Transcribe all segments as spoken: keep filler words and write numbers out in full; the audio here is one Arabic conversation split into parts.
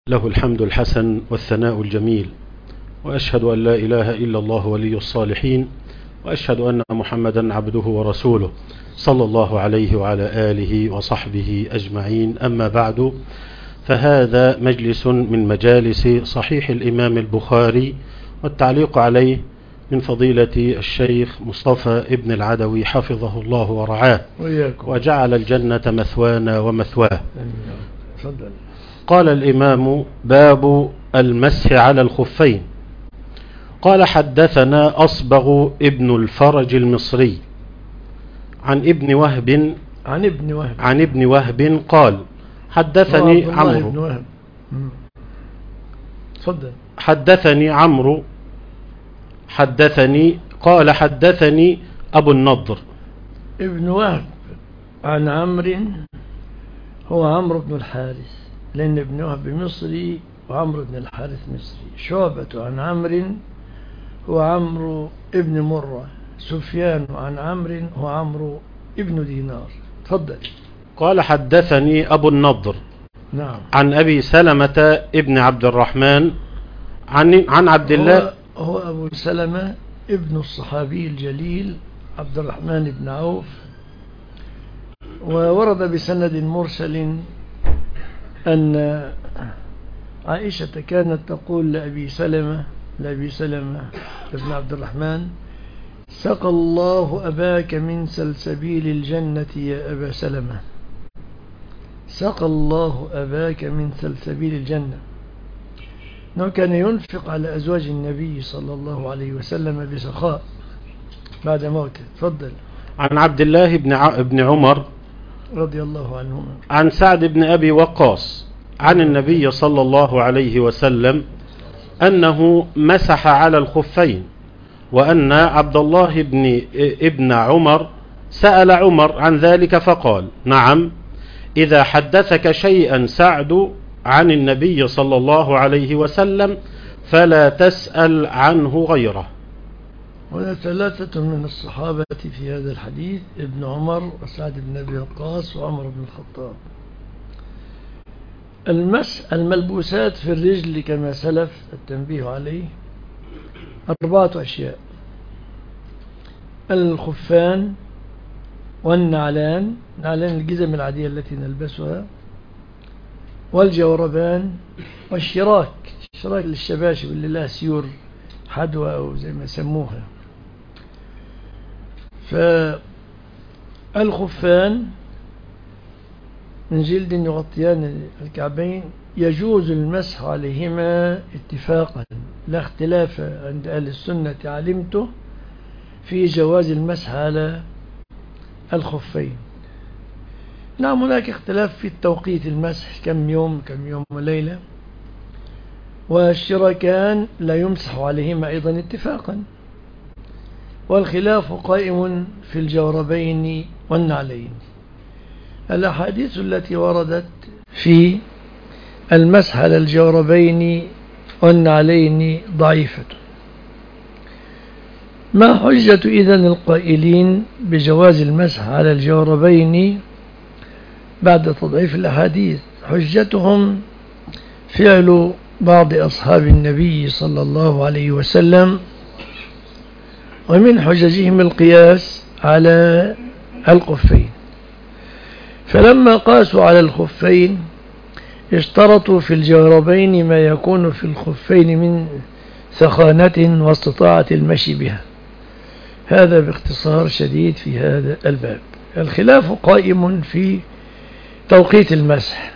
له الحمد الحسن والثناء الجميل، وأشهد أن لا إله إلا الله ولي الصالحين، وأشهد أن محمدا عبده ورسوله صلى الله عليه وعلى آله وصحبه أجمعين. أما بعد، فهذا مجلس من مجالس صحيح الإمام البخاري والتعليق عليه من فضيلة الشيخ مصطفى ابن العدوي حفظه الله ورعاه وجعل الجنة مثوانا ومثواه. قال الإمام: باب المسح على الخفين. قال: حدثنا أصبغ ابن الفرج المصري عن ابن وهب عن ابن وهب عن ابن وهب قال: حدثني عمرو تفضل حدثني عمرو حدثني قال حدثني أبو النضر ابن وهب عن عمرو، هو عمرو بن الحارث، لأن ابن وهب مصري وعمرو بن الحارث مصري. شعبة عن عمرو هو عمرو ابن مرة. سفيان عن عمرو هو عمرو ابن دينار. تفضل. قال: حدثني أبو النضر نعم عن أبي سلمة ابن عبد الرحمن عن عن عبد الله. هو, هو أبو سلمة ابن الصحابي الجليل عبد الرحمن بن عوف، وورد بسند مرسل أن عائشة كانت تقول لأبي سلمة لأبي سلمة ابن عبد الرحمن: سقى الله أباك من سلسبيل الجنة يا أبا سلمة. سقى الله أباك من سلسبيل الجنة. إنه كان ينفق على أزواج النبي صلى الله عليه وسلم بسخاء بعد موته. تفضل. عن عبد الله بن ع... بن عمر رضي الله عنهما عن سعد بن أبي وقاص عن النبي صلى الله عليه وسلم أنه مسح على الخفين، وأن عبد الله بن ابن عمر سأل عمر عن ذلك فقال: نعم، إذا حدثك شيئا سعد عن النبي صلى الله عليه وسلم فلا تسأل عنه غيره. هنا ثلاثة من الصحابة في هذا الحديث: ابن عمر وسعد بن أبي وقاص وعمر بن الخطاب. المسح الملبوسات في الرجل كما سلف التنبيه عليه أربعة أشياء: الخفان والنعلان، نعلان الجزم العادية التي نلبسها، والجوربان، والشراك، الشراك للشباشب اللي لها سيور حدوى أو زي ما سموها. فالخفان من جلد يغطيان الكعبين، يجوز المسح عليهما اتفاقا، لا اختلاف عند أهل السنة علمته في جواز المسح على الخفين. نعم، هناك اختلاف في التوقيت المسح، كم يوم كم يوم وليلة. والشراكان لا يمسح عليهما أيضا اتفاقا، والخلاف قائم في الجوربين والنعلين. الأحاديث التي وردت في المسح على الجوربين والنعلين ضعيفة. ما حجة إذن القائلين بجواز المسح على الجوربين بعد تضعيف الأحاديث؟ حجتهم فعل بعض أصحاب النبي صلى الله عليه وسلم، ومن حججهم القياس على الخفين. فلما قاسوا على الخفين اشترطوا في الجوربين ما يكون في الخفين من ثخانة واستطاعة المشي بها. هذا باختصار شديد في هذا الباب. الخلاف قائم في توقيت المسح.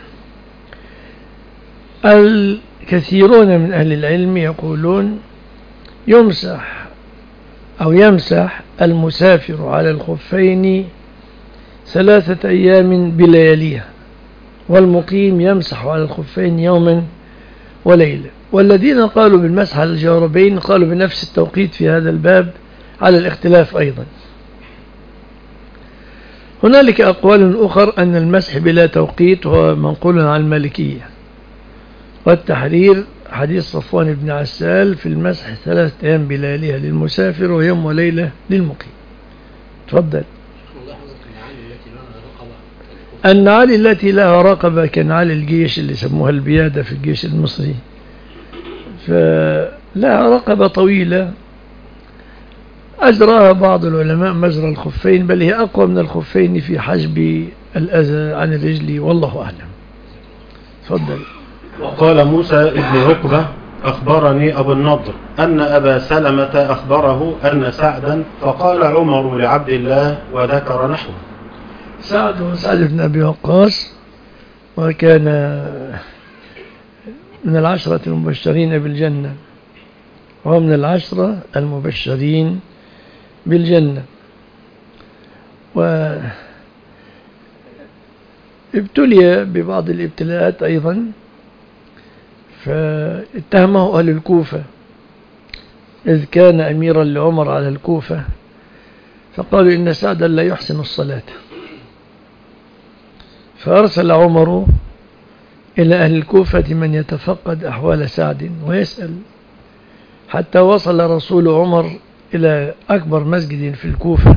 الكثيرون من أهل العلم يقولون يمسح أو يمسح المسافر على الخفين ثلاثة أيام بلياليها، والمقيم يمسح على الخفين يوما وليلة. والذين قالوا بالمسح على الجوربين قالوا بنفس التوقيت في هذا الباب على الاختلاف أيضا. هنالك أقوال أخر أن المسح بلا توقيت هو منقول عن المالكية، والتحرير حديث صفوان بن عسال في المسح ثلاثة أيام بلياليها للمسافر ويوم وليلة للمقيم. تفضل. النعال التي لها رقبة كنعال الجيش اللي سموها البيادة في الجيش المصري، فلها رقبة طويلة أجراها بعض العلماء مجرى الخفين، بل هي أقوى من الخفين في حجب الأذى عن الرجل، والله أعلم. تفضل. وقال موسى ابن عقبة أخبرني أبو النضر أن أبا سلمة أخبره أن سعدا، فقال عمر لعبد الله وذكر نحوه. سعد سعد بن أبي وقاص، وكان من العشرة المبشرين بالجنة، وهو من العشرة المبشرين بالجنة، وابتلي ببعض الابتلاءات أيضا، فاتهمه أهل الكوفة إذ كان أميرا لعمر على الكوفة، فقالوا إن سعدا لا يحسن الصلاة، فأرسل عمر إلى أهل الكوفة من يتفقد أحوال سعد ويسأل، حتى وصل رسول عمر إلى أكبر مسجد في الكوفة،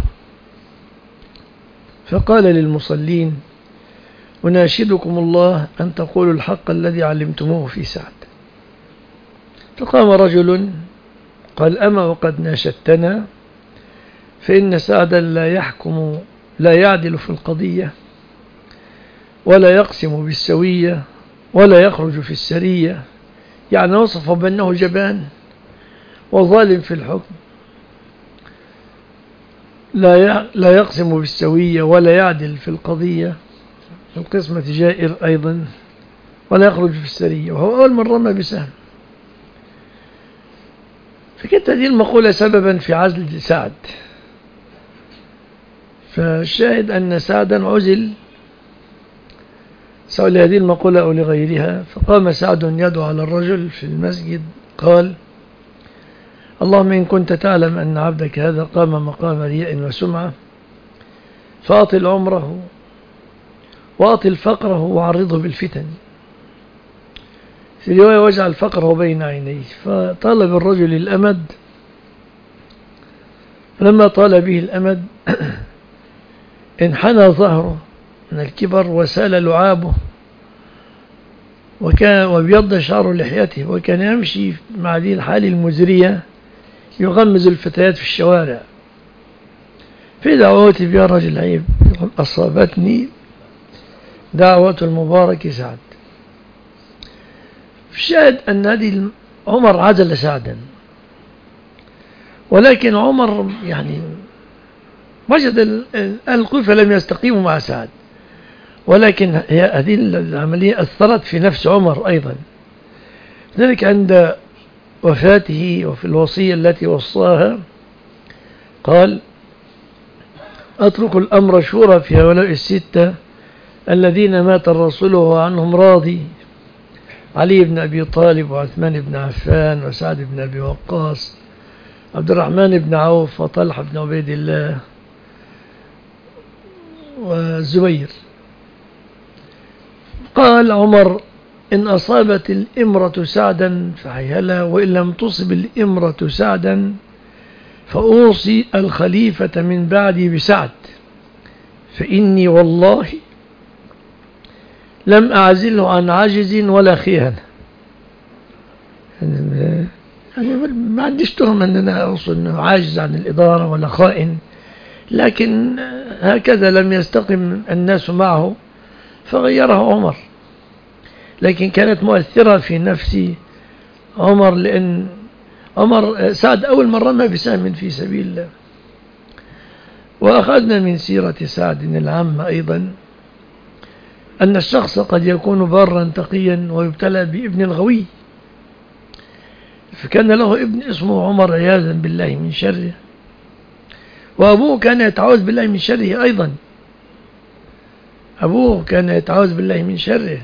فقال للمصلين: أناشدكم الله أن تقولوا الحق الذي علمتموه في سعد. فقام رجل قال: أما وقد ناشدتنا، فإن سعدا لا يحكم لا يعدل في القضية، ولا يقسم بالسوية، ولا يخرج في السرية، يعني وصف بأنه جبان وظالم في الحكم، لا لا يقسم بالسوية ولا يعدل في القضية، القسمة جائر أيضا، ولا يخرج في السرية، وهو أول من رمى بسهم. فكانت هذه المقولة سببا في عزل سعد، فالشاهد أن سعدا عزل سواء لهذه المقولة أو لغيرها. فقام سعد يدعو على الرجل في المسجد، قال: اللهم إن كنت تعلم أن عبدك هذا قام مقام رياء وسمعة، فأطل عمره وأطل فقره وعرضه بالفتن، في رواية واجعل فقره بين عينيه. فطالب الرجل الأمد، فلما طال به الأمد انحنى ظهره من الكبر وسال لعابه، وكان وبيض شعر لحيته، وكان يمشي مع ذي الحال المزرية يغمز الفتيات في الشوارع. في دعوتي يا رجل عيب، أصابتني دعوة المبارك سعد. الشاهد أن هذه عمر عزل سعدا، ولكن عمر يعني وجد الكوفة لم يستقيموا مع سعد، ولكن هذه العملية أثرت في نفس عمر أيضا. ذلك عند وفاته وفي الوصية التي وصاها قال: أترك الأمر شورى في هؤلاء الستة الذين مات الرسول وهو عنهم راضي: علي بن أبي طالب، وعثمان بن عفان، وسعد بن أبي وقاص، عبد الرحمن بن عوف، وطلحة بن عبيد الله، والزبير. قال عمر: إن أصابت الإمرة سعدا فحيها، وإن لم تصب الإمرة سعدا فأوصي الخليفة من بعدي بسعد، فإني والله لم أعزله عن عجز ولا خيانة. يعني ما عنديش تهمة أن أنا أوصل أنه عاجز عن الإدارة ولا خائن، لكن هكذا لم يستقم الناس معه فغيره عمر. لكن كانت مؤثرة في نفس عمر، لأن عمر سعد أول مرة رمى بسهم في سبيل الله. وأخذنا من سيرة سعد العامة أيضا أن الشخص قد يكون بارا تقيا ويبتلى بابن الغوي، فكان له ابن اسمه عمر عياذا بالله من شره، وأبوه كان يتعوذ بالله من شره أيضا، أبوه كان يتعوذ بالله من شره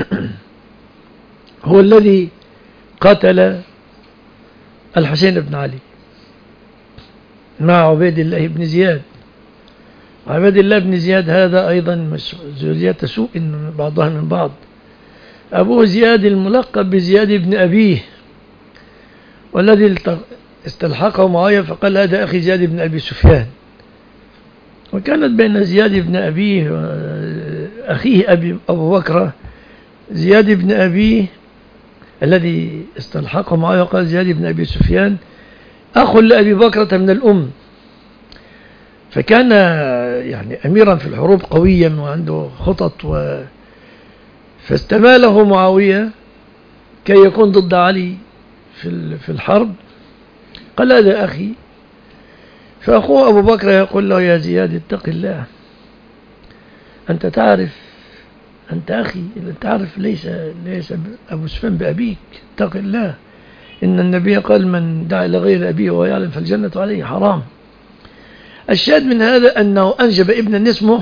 هو الذي قتل الحسين بن علي مع عبيد الله بن زياد. عبيد الله بن زياد هذا أيضا ذرية سوء من بعضها من بعض. أبوه زياد الملقب بزياد بن أبيه، والذي استلحقه معاوية فقال: هذا أخي زياد بن أبي سفيان. وكانت بين زياد بن أبيه أخيه أبي أبو بكر زياد بن أبيه الذي استلحقه معه وقال زياد بن أبي سفيان أخ لأبي بكرة من الأم، فكان يعني أميرا في الحروب قويا وعنده خطط و فاستماله معاوية كي يكون ضد علي في في الحرب. قال هذا أخي، فأخوه أبو بكر يقول له يا زياد اتق الله، أنت تعرف أنت أخي، أنت تعرف ليس ليس أبو سفيان بأبيك، اتق الله، إن النبي قال من دعا إلى غير أبيه ويعلم فالجنة عليه حرام. الشاهد من هذا أنه أنجب ابنا اسمه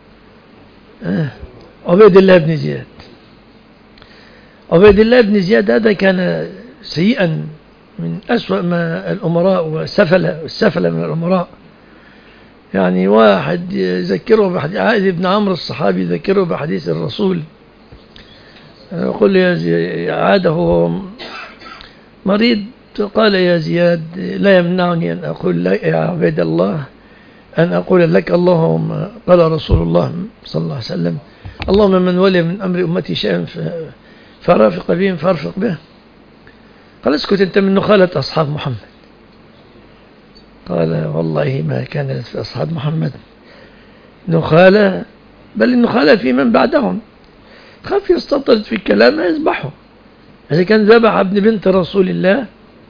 عبيد الله بن زياد. عبيد الله بن زياد هذا كان سيئا من أسوأ ما الأمراء والسفلة السفلة من الأمراء. يعني واحد يذكره بحديث عائد بن عمرو الصحابي يذكره بحديث الرسول، يقول يا عاد هو مريض، قال يا زياد لا يمنعني أن أقول لك يا عبيد الله أن أقول لك اللهم قال رسول الله صلى الله عليه وسلم اللهم من ولي من أمر أمتي شيئا فرافق بهم فارفق به. قال اسكت أنت من نخالة أصحاب محمد. قال والله ما كانت في أصحاب محمد نخالة، بل النخالة في من بعدهم، خاف يستطرد في الكلام يذبحه. إذا كان ذبح ابن بنت رسول الله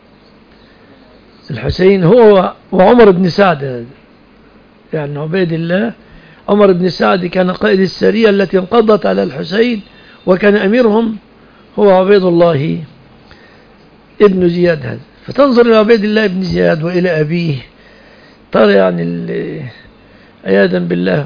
الحسين هو وعمر بن سعد، يعني عبيد الله عمر بن سعد كان قائد السرية التي انقضت على الحسين وكان أميرهم هو عبيد الله ابن زياد هذا. فتنظر إلى عبيد الله ابن زياد وإلى أبيه ترى يعني عياذا بالله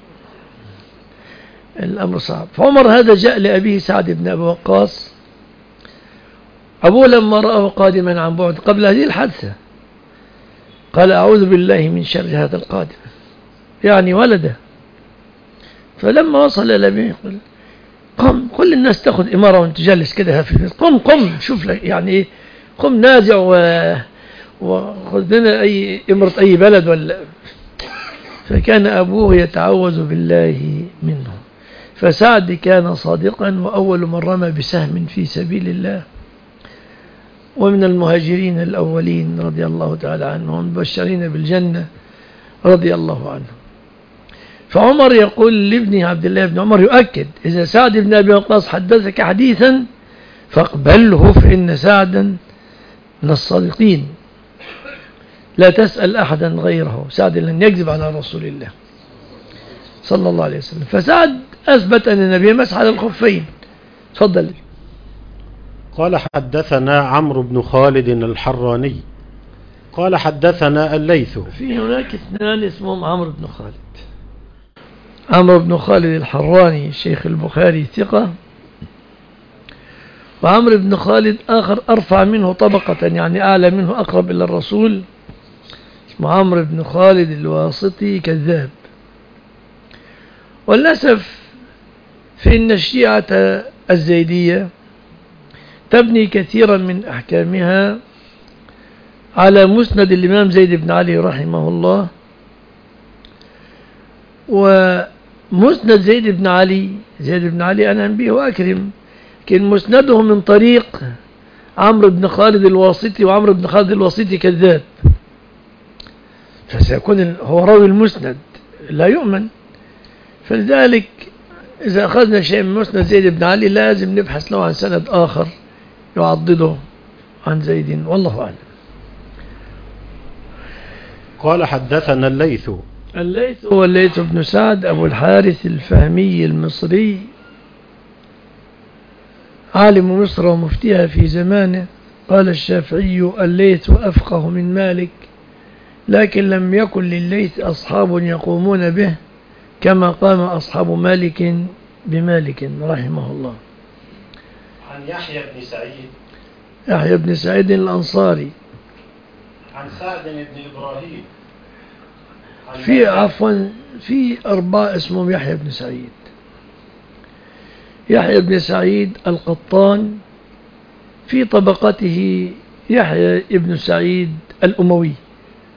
الأمر صعب. فعمر هذا جاء لأبيه سعد بن أبي وقاص، أبوه لما رأه قادما عن بعد قبل هذه الحادثة قال أعوذ بالله من شر هذا القادم، يعني ولده. فلما وصل إلى أبيه يقول قم، كل الناس تأخذ إمارة وانت جالس كده في البيت، قم قم شوف لك يعني إيه، قم نازع و... وخذ لنا أي إمرة أي بلد ولا. فكان أبوه يتعوذ بالله منه. فسعد كان صادقا، وأول من رمى بسهم في سبيل الله، ومن المهاجرين الأولين رضي الله تعالى عنهم مبشرين بالجنة رضي الله عنهم. فعمر يقول لابنه عبد الله بن عمر يؤكد إذا سعد بن أبي وقاص حدثك حديثا فاقبله فإن سعدا من الصادقين، لا تسأل أحدا غيره، سعد لن يكذب على رسول الله صلى الله عليه وسلم. فسعد أثبت أن النبي مسح على الخفين. تفضل. قال حدثنا عمرو بن خالد الحراني قال حدثنا الليث. في هناك اثنان اسمهم عمرو بن خالد. عمرو بن خالد الحراني شيخ البخاري ثقة، وعمرو بن خالد آخر أرفع منه طبقة يعني أعلى منه أقرب إلى الرسول، اسمه عمرو بن خالد الواسطي كذاب. والأسف فإن الشيعة الزيدية تبني كثيرا من أحكامها على مسند الإمام زيد بن علي رحمه الله. ومسند زيد بن علي زيد بن علي أنا به وأكرم، لكن مسنده من طريق عمرو بن خالد الواسطي، وعمرو بن خالد الواسطي كذاب، فسيكون هو راوي المسند لا يؤمن. فلذلك إذا أخذنا شيء من مسند زيد بن علي لازم نبحث له عن سند آخر يعضده عن زيد، والله أعلم. قال حدثنا الليث. الليث هو الليث بن سعد أبو الحارث الفهمي المصري، عالم مصر ومفتيها في زمانه. قال الشافعي الليث أفقه من مالك، لكن لم يكن للليث أصحاب يقومون به كما قام أصحاب مالك بمالك رحمه الله. عن يحيى بن سعيد. يحيى بن سعيد الأنصاري. عن سعد بن إبراهيم. في عفوا في أربعة اسمهم يحيى بن سعيد. يحيى بن سعيد القطان، في طبقته يحيى بن سعيد الأموي،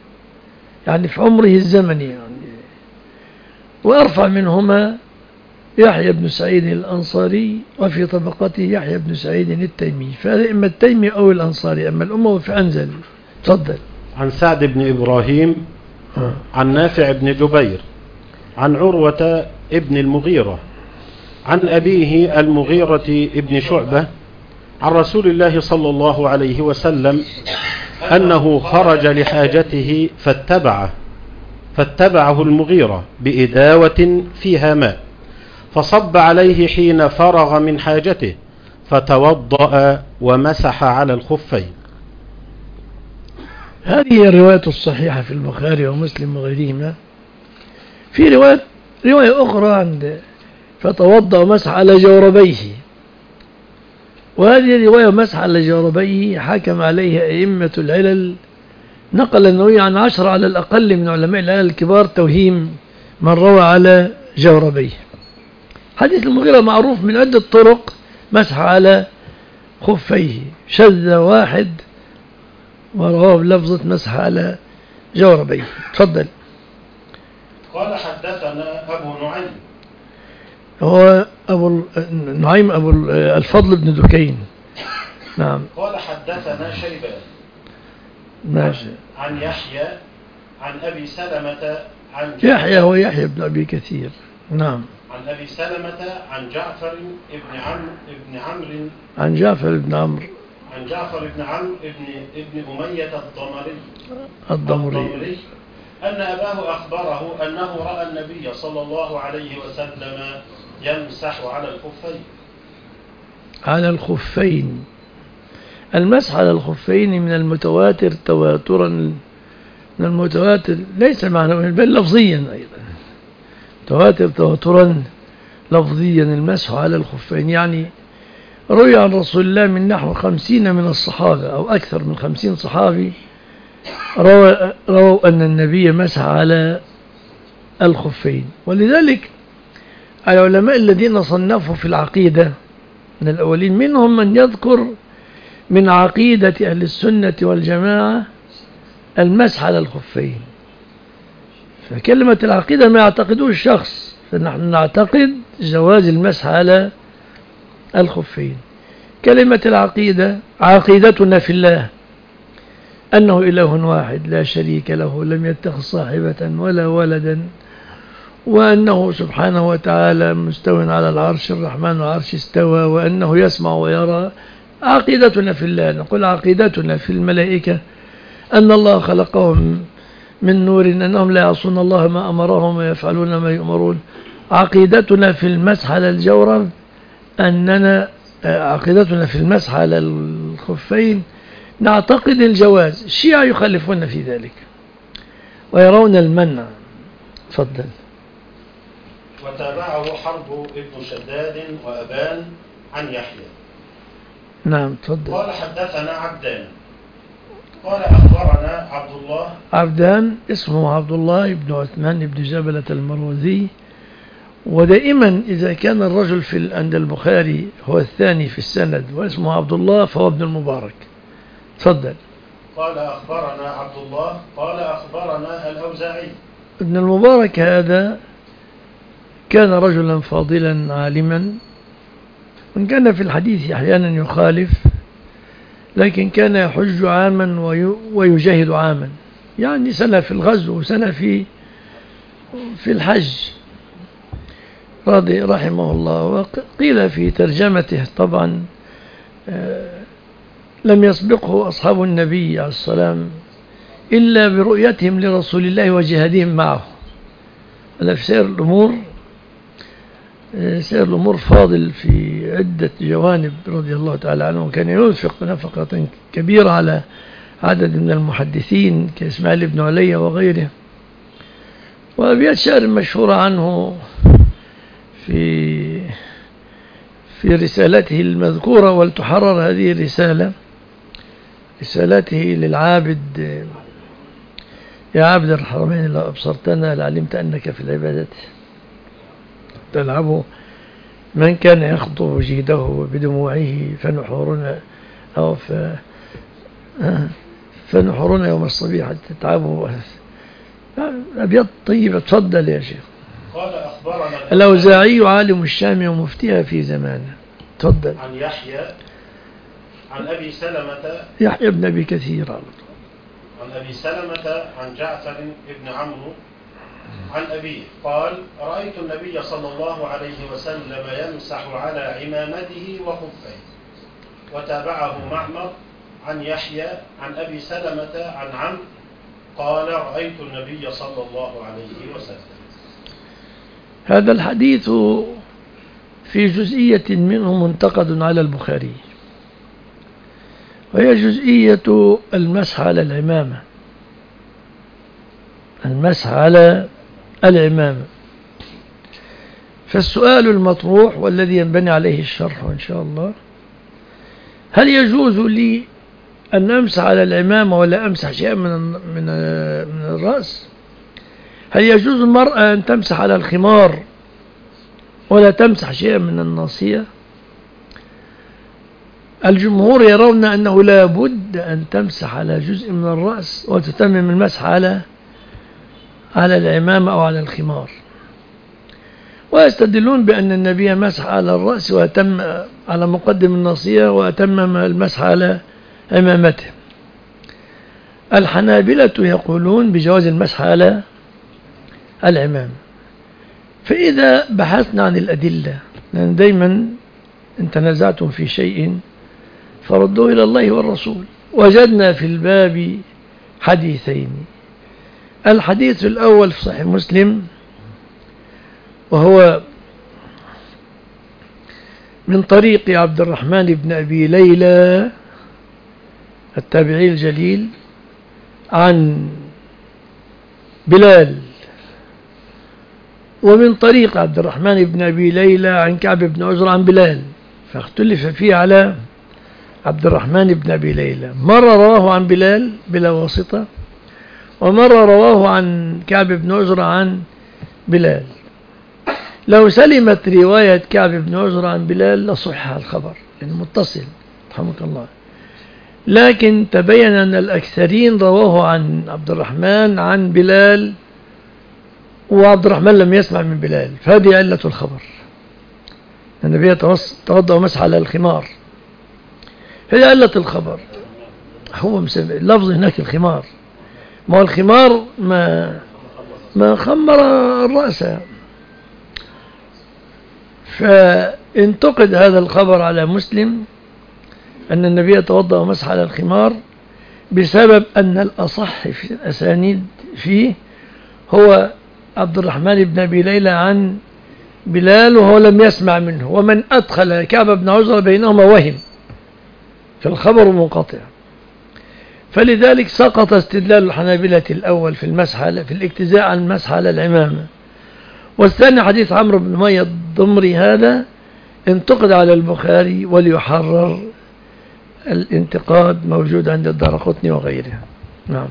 يعني في عمره الزمني يعني. وأرفع منهما يحيى بن سعيد الأنصاري، وفي طبقته يحيى بن سعيد التيمي. فهذا إما التيمي أو الأنصاري، أما الأموي فأنزل. تفضل. عن سعد بن إبراهيم عن نافع بن جبير عن عروة ابن المغيرة عن أبيه المغيرة ابن شعبة عن رسول الله صلى الله عليه وسلم أنه خرج لحاجته فاتبعه فاتبعه المغيرة بإداوة فيها ماء فصب عليه حين فرغ من حاجته فتوضأ ومسح على الخفين. هذه الرواية الصحيحة في البخاري ومسلم وغيرهما. في رواية رواية أخرى عند فتوضأ ومسح على جوربيه، وهذه الرواية مسح على جوربيه حكم عليها أئمة العلل، نقل النووي عن عشرة على الأقل من علماء العلل الكبار توهيم من روى على جوربيه. حديث المغيرة معروف من عدة طرق، مسح على خفيه، شذ واحد ورواه بلفظة مسح على جوربيه. تفضل. قال حدثنا أبو نعيم، هو أبو نعيم أبو الفضل بن دكين. نعم. قال حدثنا شيبان ماشي. عن يحيى عن أبي سلمة عن يحيى هو يحيى بن أبي كثير. نعم. عن أبي سلمة عن جعفر ابن عمرو ابن عمرو عن جعفر بن عمرو عن جعفر بن عمرو ابن ابن أمية الضمري الضمري أن أباه أخبره أنه رأى النبي صلى الله عليه وسلم يمسح على الخفين. على الخفين. المسح على الخفين من المتواتر تواترا، من المتواتر ليس معنى بل لفظيا أيضا، تواتر تواترا لفظيا. المسح على الخفين يعني روي عن رسول الله من نحو خمسين من الصحابة أو أكثر من خمسين صحابي رووا رو أن النبي مسح على الخفين. ولذلك العلماء الذين صنفوا في العقيدة من الأولين منهم من يذكر من عقيدة أهل السنة والجماعة المسح على الخفين. فكلمة العقيدة ما يعتقدوه الشخص، فنحن نعتقد جواز المسح على الخفين. كلمة العقيدة عقيدتنا في الله أنه إله واحد لا شريك له لم يتخذ صاحبة ولا ولدا، وأنه سبحانه وتعالى مستوٍ على العرش الرحمن العرش استوى، وأنه يسمع ويرى. عقيدتنا في الله. نقول عقيدتنا في الملائكة أن الله خلقهم من نور، أنهم لا يعصون الله ما أمرهم ويفعلون ما يؤمرون. عقيدتنا في المسح على الجورب أننا عقيدتنا في المسح على الخفين نعتقد الجواز. الشيعة يخالفون في ذلك ويرون المنع. تفضل. وتابعه حرب ابن شداد وأبان عن يحيى. نعم. تفضل. قال حدثنا عبدان قال أخبرنا عبد الله. عبدان اسمه عبد الله بن عثمان بن جبلة المروزي. ودائما إذا كان الرجل في عند البخاري هو الثاني في السند واسمه عبد الله فهو ابن المبارك. تفضل. قال أخبرنا عبد الله قال أخبرنا الأوزاعي. ابن المبارك هذا كان رجلا فاضلا عالما، وإن كان في الحديث أحيانا يخالف، لكن كان يحج عاما ويجاهد عاما، يعني سنة في الغزو وسنة في في الحج رضي رحمه الله. وقيل في ترجمته طبعا لم يسبقه أصحاب النبي عليه السلام إلا برؤيتهم لرسول الله وجهادهم معه. هذا في سير الأمور سير الأمور فاضل في عدة جوانب رضي الله تعالى عنه. كان ينفق نفقة كبيرة على عدد من المحدثين كإسماعيل بن علي وغيره. وأبيات شعر مشهورة عنه في في رسالته المذكورة، ولتحرر هذه الرسالة، رسالته للعابد: يا عبد الحرمين لو أبصرتنا لعلمت أنك في العبادة تلعب، من كان يخطب جيده بدموعه فنحورنا أو ف... فنحورنا يوم الصبيحة تتعبوا. أبيض طيبة. تفضل يا شيخ. قال أخبرنا الأوزاعي عالم الشام ومفتيها في زمانه. تفضل. عن يحيى عن أبي سلمة يحيى بن أبي كثير عن أبي سلمة عن جعفر بن عمرو عن أبيه قال رأيت النبي صلى الله عليه وسلم يمسح على عمامته وخفيه. وتابعه معمر عن يحيى عن أبي سلمة عن عمرو قال رأيت النبي صلى الله عليه وسلم. هذا الحديث في جزئية منه منتقد على البخاري، وهي جزئية المسح على العمامة. المسح على العمامة. فالسؤال المطروح والذي ينبني عليه الشرح إن شاء الله: هل يجوز لي أن أمسح على العمامة ولا أمسح شيئا من من من الرأس؟ هل يجوز المرأة أن تمسح على الخمار ولا تمسح شيئا من الناصية؟ الجمهور يرون أنه لا بد أن تمسح على جزء من الرأس وتتمم المسح على على العمامة أو على الخمار، ويستدلون بأن النبي مسح على الرأس وأتم على مقدم الناصية وأتمم المسح على عمامته. الحنابلة يقولون بجواز المسح على العمامة. فإذا بحثنا عن الأدلة، لأن دايما إن تنازعتم في شيء فردوه إلى الله والرسول، وجدنا في الباب حديثين. الحديث الأول في صحيح مسلم، وهو من طريق عبد الرحمن بن أبي ليلى التابعي الجليل عن بلال، ومن طريق عبد الرحمن بن أبي ليلى عن كعب بن عجرة عن بلال، فاختلف فيه على عبد الرحمن بن أبي ليلى. مرة رواه عن بلال بلا واسطة، ومرة رواه عن كعب بن عجرة عن بلال. لو سلمت رواية كعب بن عجرة عن بلال لصح الخبر، يعني متصل رحمك الله. لكن تبين أن الأكثرين رواه عن عبد الرحمن عن بلال، وعبد الرحمن لم يسمع من بلال، فهذه علة الخبر. النبي توضأ ومسح على الخمار، هذه علة الخبر. هو مسمى اللفظ هناك الخمار، ما هو الخمار ما ما خمر الرأس. فانتقد هذا الخبر على مسلم أن النبي توضأ ومسح على الخمار بسبب أن الأصح في الأسانيد فيه هو عبد الرحمن بن أبي ليلى عن بلال، وهو لم يسمع منه، ومن أدخل كعب بن عجرة بينهما وهم، فالخبر منقطع. فلذلك سقط استدلال الحنابلة الأول في المسح في الاجتزاء عن المسح على العمامة. والثاني حديث عمرو بن مية الضمري هذا انتقد على البخاري، وليحرر الانتقاد موجود عند الدارقطني وغيره. نعم.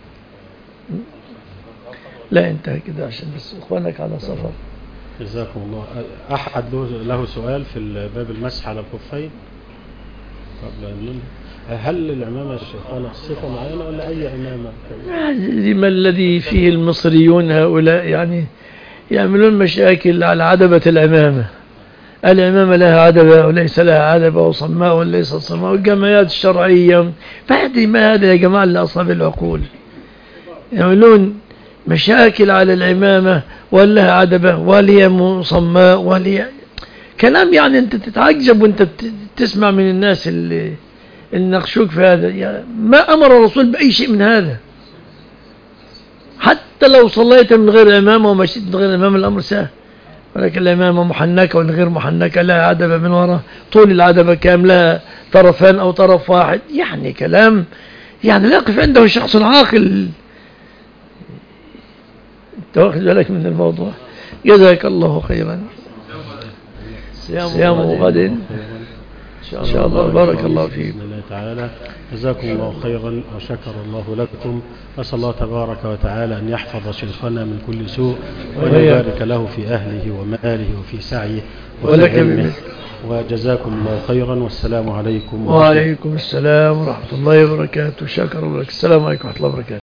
لا انتهى كده عشان بس اخوانك على سفر. جزاكم الله. أحد له سؤال في باب المسح على الخفين قبل أن ننهي. هل العمامة الشيخانة صفة معينة ولا أي عمامة؟ لما الذي فيه المصريون هؤلاء يعني يعملون مشاكل على عدبة العمامة. العمامة لها عدبة وليس لها عدبة، وصماء وليس صماء، والجمعيات الشرعية. فهذه ما هذا يا جماعة لأصحاب العقول؟ يعملون مشاكل على العمامة ولها عدبة ولي صماء ولي كلام، يعني أنت تتعجب وأنت تسمع من الناس اللي النقشوك في هذا. يعني ما أمر الرسول بأي شيء من هذا. حتى لو صليت من غير إمامة ومشيت من غير إمامة الأمر سهل، ولكن الإمامة محنكة والغير محنكة لها عدبة من وراء، طول العدبة كام، لها طرفان أو طرف واحد. يعني كلام يعني لا يقف عنده شخص عاقل. أنت واخد بالك من الموضوع. جزاك الله خيرا. صيام غد إن شاء الله. بارك الله فيك. بإذن الله تعالى. جزاكم الله خيرا وشكر الله لكم. أسأل الله تبارك وتعالى أن يحفظ شيخنا من كل سوء، وأن يبارك له في أهله وماله وفي سعيه ولك بمثل. وجزاكم الله خيرا، والسلام عليكم وعليكم السلام ورحمة الله وبركاته. شكر الله. السلام عليكم ورحمة الله وبركاته.